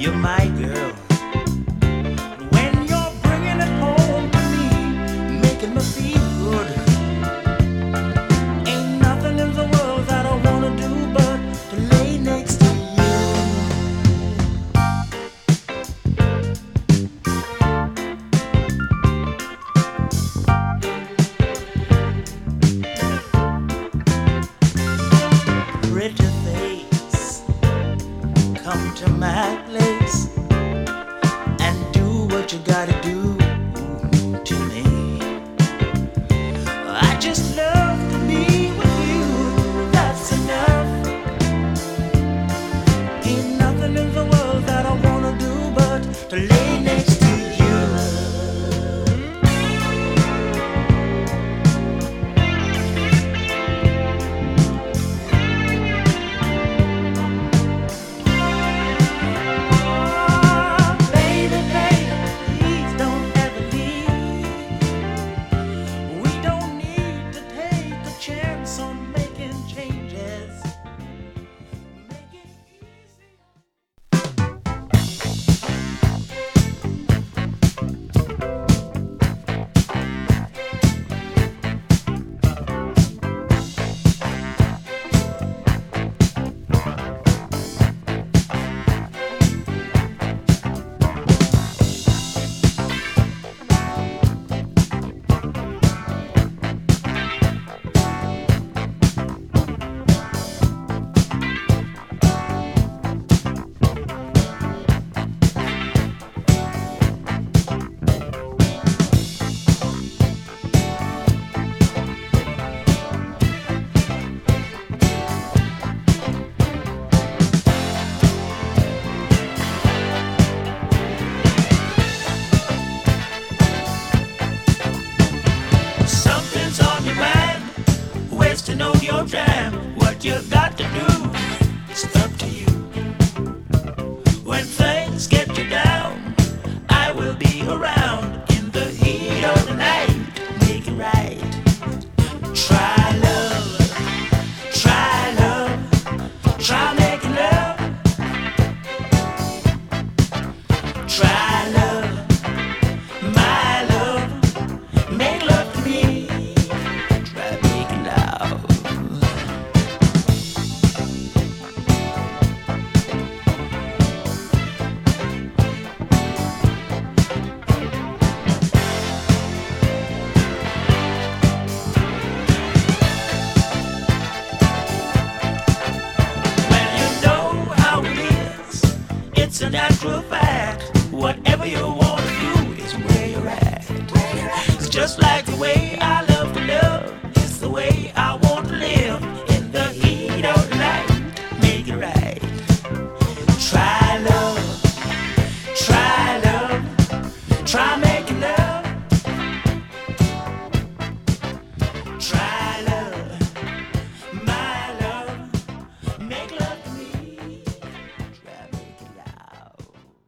you're my girl. When you're bringing it home to me, making me feel good, ain't nothing in the world that I wanna do but to lay next to you. Pretty face, come to my place and do what you gotta do to me. I just love to be with you, that's enough. Ain't nothing in the world that I wanna do but to lay next to you. Baby, baby, please don't ever leave. We don't need to take a chance on making changes. Make it easy. Something's on your mind, wasting on your time. What you got to do, it's up to you. When things get you down, I will be around in the heat of the night. Make it right. Try love, try love, try making love. Try love, my love, make love to me. Try making love. Well, you know how it is. It's a natural fact. Whatever you want to do is where you're at. It's just like the way I love to love. It's the way I want to live in the heat of the night. Make it right. Try love, try making love. Try love, my love, make love to me. Try making love.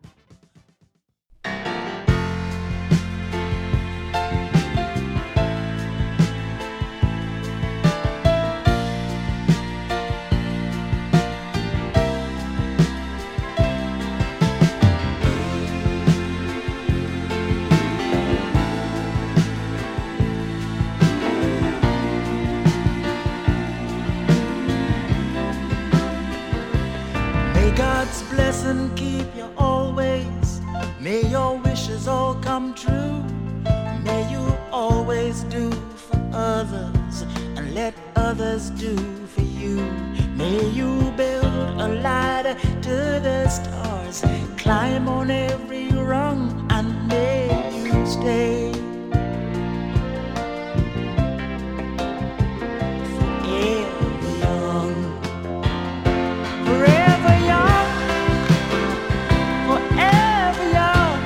May God's blessing keep you always. May your wishes all come true. May you always do for others and let others do for you. May you build a ladder to the stars, climb on every rung, and may you stay forever young. Forever young, forever young.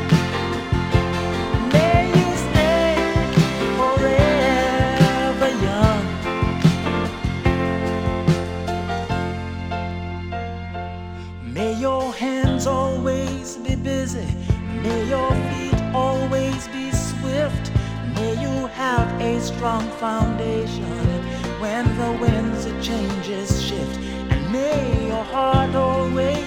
May you stay forever young. May your hands always be busy. May your feet always be swift. May you have a strong foundation when the winds of changes shift. And may your heart always